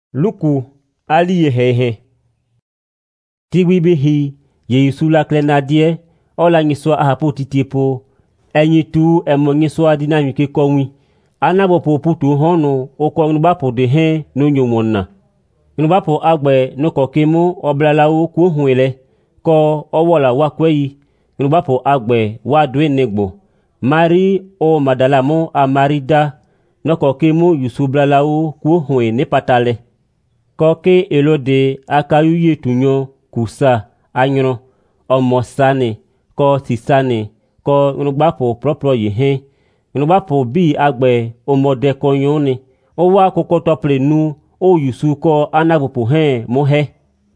Luku ali ye hehe. Tigwi bihi ye yusula klenadie ola nyiswa ahapo titiepo enyi tu emo nyiswa dinamike konwi anabo po putu hono oko ngbapo de he no nyomonna ngbapo agbe no kokemu oblalawo ku huele ko owola wakweyi ngbapo agbe wa dwenegbo Mari o Madalamo a Marida no kokemu yusublalawo ku hue ne patale koke elode akayuye tunyo kusa anyro omosane ko sisane ko ngbapo propro yehe ngbapo bi agbe omode konyone o wa kokoto plenu o yusu ko anabupo he mohe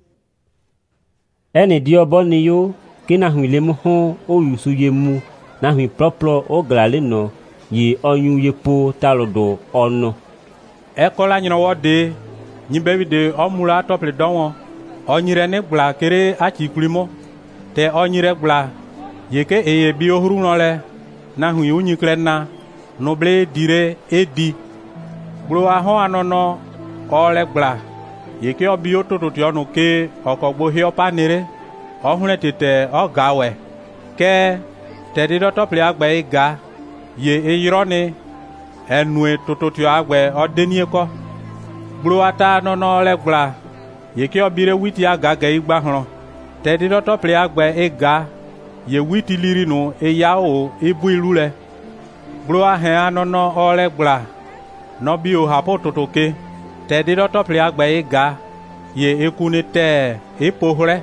eni dioboni yo kina huile mo ho o yusu yemu na hui propro o glale no ye onyu yepo talodo ono ekola nyino wode nyibewide omula tople donwo onyire ne gba kere achikulimo te onyire gba yeke eye bi ohuru nole na hui unyiklenna noble dire edi bro aho anono ole gba yeke obi ototo onu ke okogbo hi opanire ohune tete ogawe ke tedi do tople agbe iga ye eyironi enue tototio agbe odenie ko bro ata nono le gba yeke obire witi agaga igba hron tedi do tople agbe iga ye witi lirinu eyao ibu ilule bro ahe anono ole gba no bi o hapo totoke tedi do tople agbe iga ye ekunete ipohre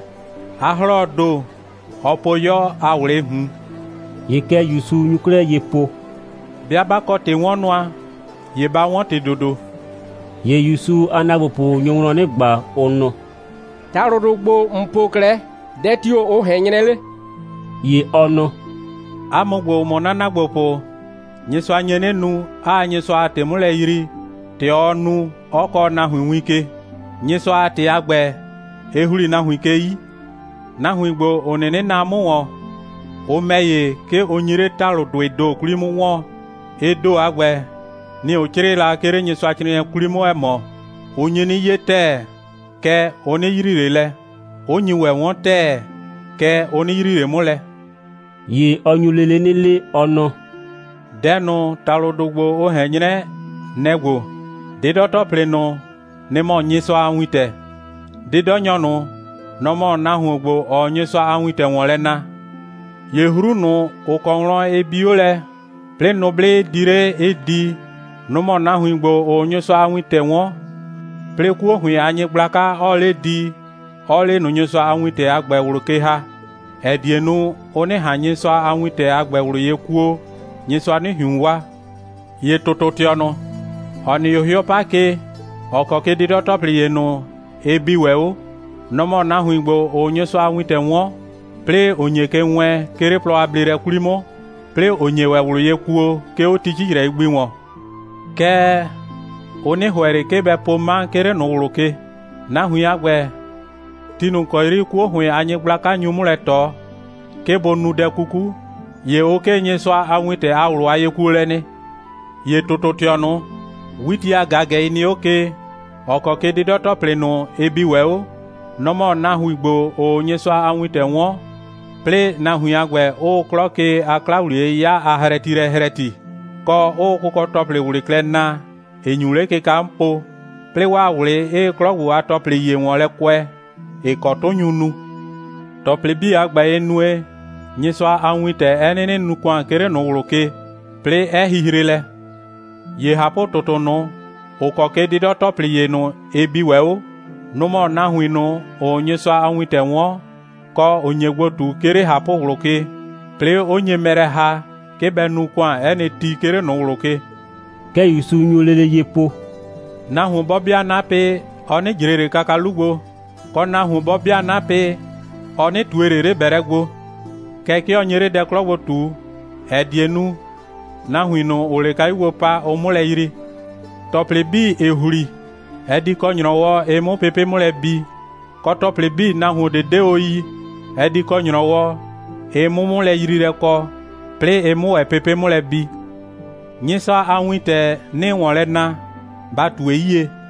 ahrodo opoyo awre hu yeke yusu nyukle yepo biaba kote wonwa ye ba won te dodo ye yusu anabopo nyonro ne gba ono tarorogbo mpokle detio o henyele ye ono amogbo monana gbopo nyeso anyenenu a nyeso atemule yiri te onu oko na hwinwike nyeso ate agbe ehuri na hwike yi na hwigbo onene na muwo o meye ke onyire tarodo edo kulimu wo edo agbe ni ochire la kere nyeso achire kulimu emo onyeni yete ke oni yirirele onyiwe won te ke oni yirire mule ye onyulele nile ono denu tarodogbo o henyre negwo dedo topleno nemo nyeso anwite dedo nyonu nomo nahugbo o nyeso anwite wonlena yehurunu ukonro ebiole plenoble dire edi nomo nahugbo o nyeso anwite won pleku hui anyi gblaka ole di ole no nyeso anwite agbe wuruke ha edienu oni hanyeso anwite agbe wuru yekuo nyeso ani hunwa ye tototiono oni yohio pake okoke dido topli yenu ebiweo nomo nahugbo o nyeso anwite won ple onyeke nwe kere proablire kulimo ple onyewe wuru yekuo ke otijire igbi won ke oni hwere ke be poma kere no wuruke na hu agbe tinu koiri ku hu anyi gblaka nyumule to ke bonu de kuku ye oke nyeso anwite awru ayekuleni ye tototionu witi agage ni oke okoke dido toplenu ebiweo nomo na hu igbo o nyeso anwite won ple na hu agbe o kloke aklawri ya aharetire ko o kuko tople wuriklenna enyure ke kampo plewa wure e klogu atople ye won le kwe e kotonyunu tople bi agba enue nyeso anwite enene nukwan kere no wuruke ple ehihirele ye hapo totono okoke dido tople ye no ebiweo nomo na huino o nyeso anwite won ko onyegbotu kere hapo wuruke ple onye mere ha ke benukwan ene ti kere no wuruke ke yusu nyulele yepo na hu bobia nape oni jirere kakalugbo ko na hu bobia nape oni tuerere beregbo ke onyere de klogbo tu edienu na hu ino ole kai wopa omule yiri tople bi ehuri edi ko nyrowo emu pepe mule bi ko tople bi na hu de oyi edi ko nyrowo emu mule yiri re ko ple emu e pepe mule bi nyisa anwite ni wonle na batu eye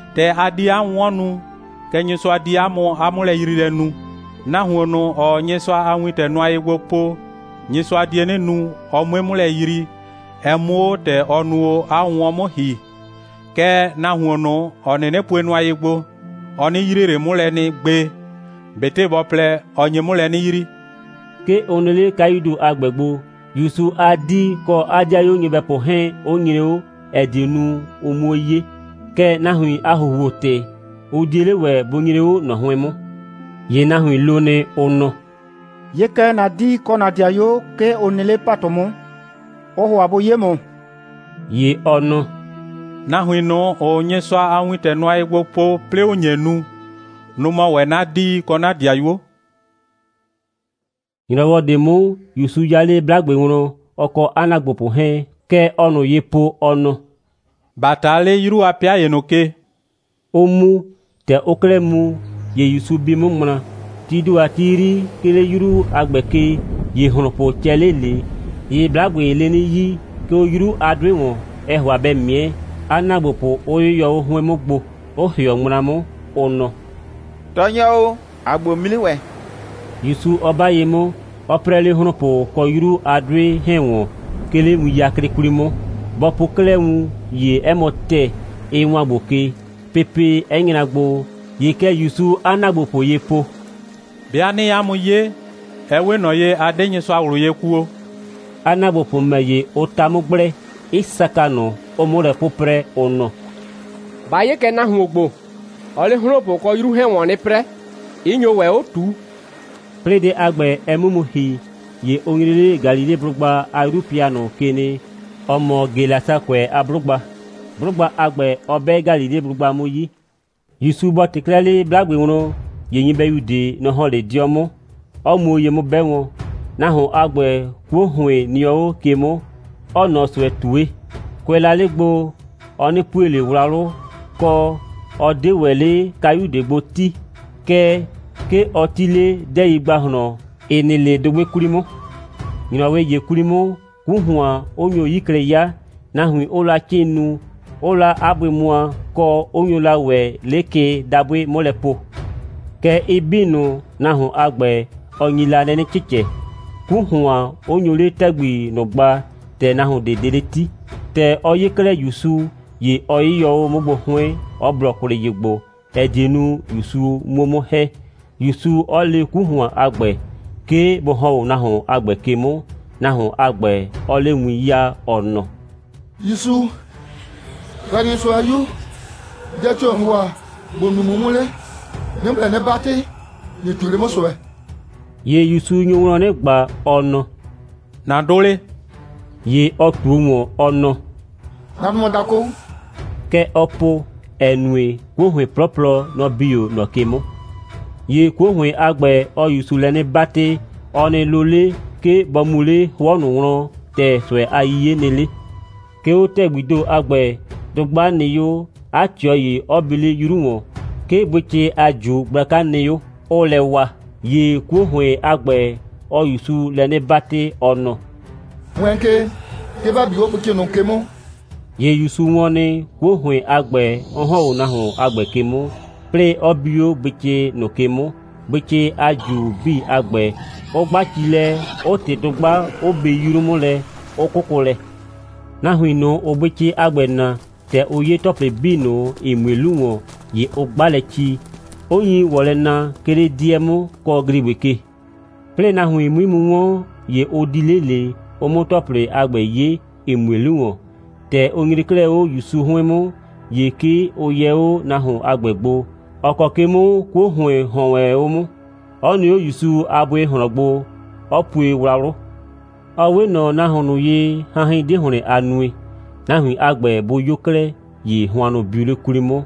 te adi awonu ke nyiswa di amule yiri nu na huonu o nyiswa awite nu ayigbo po nyiswa di nu o mwemule yiri emu te onu awon mo hi ke na huonu onene pu nu ayigbo oni yirire mule ni gbe bete bople onye mule ni yiri ke onele kaidu agbegbo yusu adi ko ajayo nyebe po hen onyireo edinu omoye ke nahui ahuwote udile we bonyireo no hwemo ye nahui lone ono ye ke na di ko na diayo ke onele patomo oho aboyemo ye ono nahui no onye so awite no aigbo po ple onyenu no mo we na di ko na diayo ìrànwọ́ dèmú yusu yálé blagbe wọn ọkọ̀ anagbopo hẹ́n kẹ́ ọ̀nà yepo ọ̀nà. bàtà lé irú apia yenoke. ó mú tẹ ókèlè mú ye yusu bí mú mọ́nà tídu àtìrí kélé irú agbẹ̀kẹ́ ye hànpọ̀ tẹ́lẹ̀lẹ̀ ye blagbe lé ní yí kí ó irú adúlé wọn ẹ̀họ́ abẹ́ miẹ́ anagbopo ó yọ ohun ẹ̀mú gbo ó hìọ́ mọ́nàmú ọ̀nà. tọ́nyẹ́ o àgbò mílíwẹ̀. yusu ọba ye mọ ọpẹrẹlẹ họnọpọ kọ yuru adre hẹn wọn kele mu ya kirikiri mọ bọpọ kẹlẹ mu ye ẹmọ tẹ ewọn agboke pepe ẹnyinagbo ye kẹ yusu anagbopo ye po. bia ni ya mu ye ẹwẹ nọ ye adenyiso awuro ye kuo. anagbopo mẹ ye otamugbrẹ isaka nọ ọmọdé popẹrẹ ọnà. báyé kẹ náà hun ogbo ọlẹ họnọpọ kọ yuru hẹn wọn ní pẹrẹ ìyẹn wẹ ó tu. Prede agbe emumuhi ye onirele Galile brugba arupiano kene ọmọ gelasakwe abrugba agbe ọbẹ Galile brugba moyi yusu bọ teklele blagbe wọn yeyin bẹ yude no hàn lè di ọmọ ọmọ ye mo bẹ wọn nahun agbe kwohun ni o kemo ọnà sọ tuwe kwelale gbo oni puele wuraro kọ ọdẹwẹlẹ kayudegbo ti ke otile de igba hono enele dogbe kurimo nyinawe ye kurimo kuhua onyo yikre ya na hu ola chenu ola abwemua ko onyo la we leke dabwe molepo ke ibinu na hu agbe onyila ne chiche kuhua onyo le tagbi no gba te na hu dedeleti te oyikre yusu ye oyiyo mogbo hwe oblokure yegbo edinu yusu momo he yusu ole kuhua agbe ke boho naho agbe kemo naho agbe ole nwi ya ono yusu gani so ayu je cho nwa bonumumule nemble ne bate ni tule mosowe ye yusu nyuwo ne gba ono na dole ye otumo ono na mo dako ke opo enwe kuhwe propro no bio no kemo ye kuhwe agbe o yusu lene bate one lole ke bomule wonu ron te swe ayiye nele ke o te gbido agbe dogba ni yo atio ye obile yuruwon ke boche aju braka ni yo o lewa ye kuhwe agbe o yusu lene bate ono wenke ke ba bi o boche no kemo ye yusu woni kuhwe agbe oho na ho agbe kemo pre obio beche no kemo beche aju bi agbe o gbachile o te dogba o be yurumule o kokole na huino o beche agbe na te oye tople bino imeluwon ye o gbalechi oyin wole na kere diemo ko gribeke pre na hu imu won ye odilele o mo tople agbe ye imeluwon te onyirikle o yusu huemo ye ki oye o na hu agbegbo okokemu kwo hwe honwe omu oni o yusu abwe honogbo opue wuraru owe no na hunu ye hahin de hune anue na hu agbe bo yokre ye huanu biule kurimo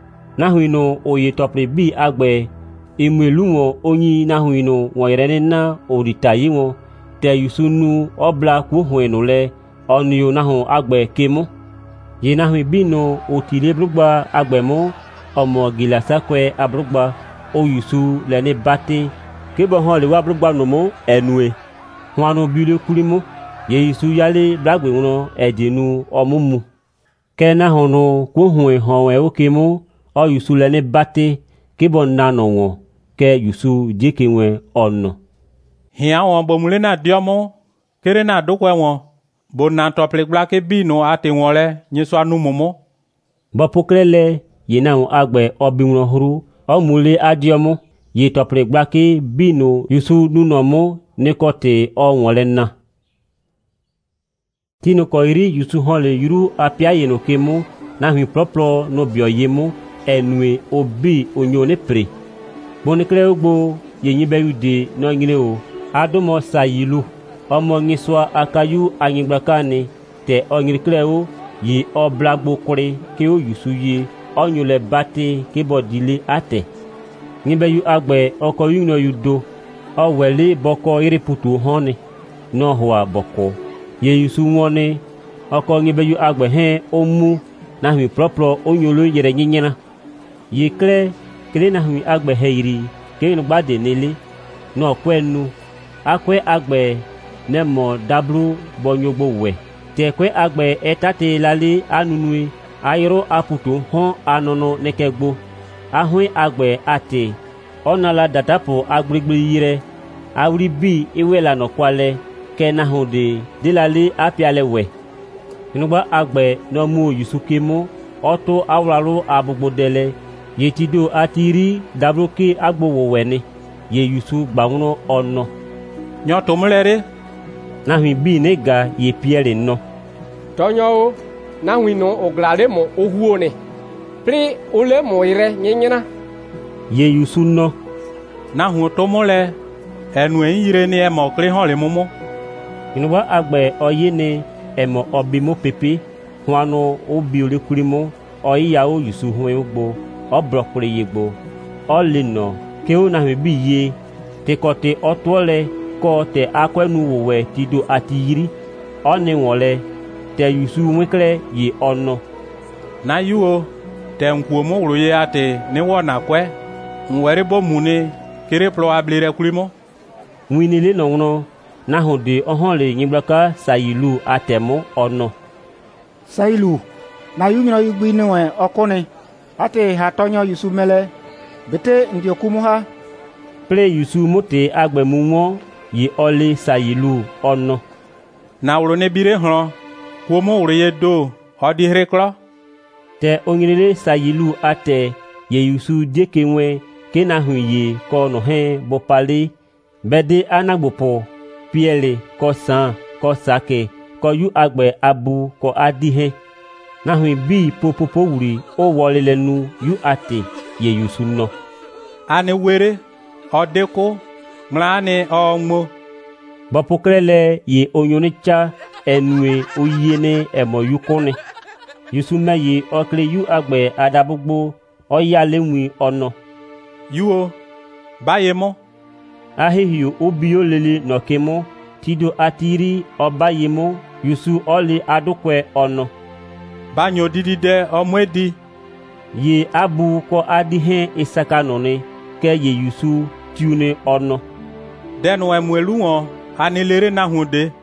na hu no oye topre bi agbe emeluwon onyi na hu no wonyere na oritayi won te yusu nu obla kwo hwe no le oni o na hu agbe kemu ye na hu bi no otile brugba agbe mo ọmọ gilasakwe abrugba o yusu lẹni bate kébọ hàn lè wá abrugba nomo ẹnuẹ huanu bílẹ kurimo ye yusu yálé blagbe wọn ẹdínú ọmúmu kẹna hànú kó hùn hàn ẹ ó kémú o yusu le ne bate ke bon nano won ke yusu dike wen ono hia won bo mule na diomo kere na dokwe won bo na tople gba ke bi no ate won le nyiso anu momo bo pokrele ye na agbe obi won huru o mule adiomo ye tople gba ke bi no yusu nunomo ne kote o won le na tino ko iri yusu hon le yuru apia ye no kemu na hu propro no bio yemu enwe obi onyone pre bonikre ogbo ye yin be yude no nyire o adomo sayilu ọmọ ngiswa akayu anyigbakani te onyirikre o yi oblagbo kure ke o yusu ye onyule bate ke bodile ate nibe yu agbe oko yu no yudo o wele boko iriputu honi no hwa boko ye yusu woni oko nibe yu agbe he omu na hu propro onyolo yere nyinyina ye kle na hu agbe he iri ke no gbade nele no kwenu akwe agbe nemo dabru bonyogbo we te kwe agbe etate lale anunue ayro aputo hon anono nekegbo ahwe agbe ate onala datapo agbegbe yire awri bi iwela no kwale ke na hode dilale apiale we inugba agbe no mu yusukemo oto awraro abugbodele yetido atiri dabroke agbowo weni ye yusu gbawuno ono nyoto mulere na hu bi ne ga ye piere no tonyo na hu no oglare mo ohuo ne pri ole mo ire nyenyina ye yusu no na hu to mole enu yire ni e mo kre hon le momo inuba agbe oye ne emo obimo pepe huano obi ole kurimo oyi ya o yusu hu egbo obrokure yegbo olino ke o na hu bi ye te kote otwole ko te akwenu wowe tido atiyiri oni wole te yusu mwekle yi ono na yuo te nkwo mo wuro ye ate ni wona kwe nwere bo mune kere plo ablere kulimo winile no na hode ohonle nyiblaka sayilu atemo ono Sayilu na yunyino yugbi niwe okone ate hatonyo yusu mele bete ndiokumu ha ple yusu mote agbemumo yi ole sayilu ono na wuro ne bire hron kwo mo wuro ye do odi hreklo te onyirele sayilu ate ye yusu dekenwe ke na hu ye ko no he bopale bede anagbopo piele ko san ko sake ko yu agbe abu ko adihe na hu bi popopo wuri o wole lenu yu ate ye yusu no ane were odeko mlane onmo bapokrele ye onyonicha enwe oyene emo yukone yusu meye okle yu agbe adabugbo oyalenwi ono yuo bayemo ahihio obio lele nokemo tido atiri obayemo yusu oli adukwe ono banyo didide omwedi ye abu ko adihe isaka none ke ye yusu tune ono den we mwelu won anilere na hunde